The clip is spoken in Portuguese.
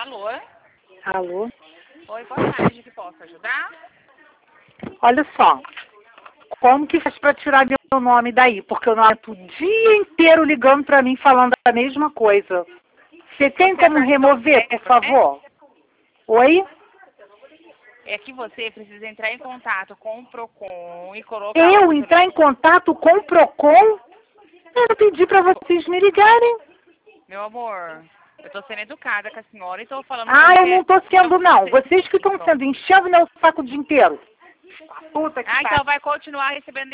Alô? Alô? Oi, boa tarde, que posso ajudar? Olha só, como que faz para tirar meu nome daí? Porque eu não aguento o dia inteiro ligando para mim falando a mesma coisa. Você tem Você é como remover, por favor? Oi? É que você precisa entrar em contato com o Procon e colocar Eu o entrar em contato com o Procon? Eu pedi para vocês me ligarem. Meu amor, eu tô sendo educada com a senhora e tô falando com Ah, eu você. não tô sendo não. Você- Vocês que estão sendo enchendo meu saco o dia inteiro. Puta que Ah, pariu. então vai continuar recebendo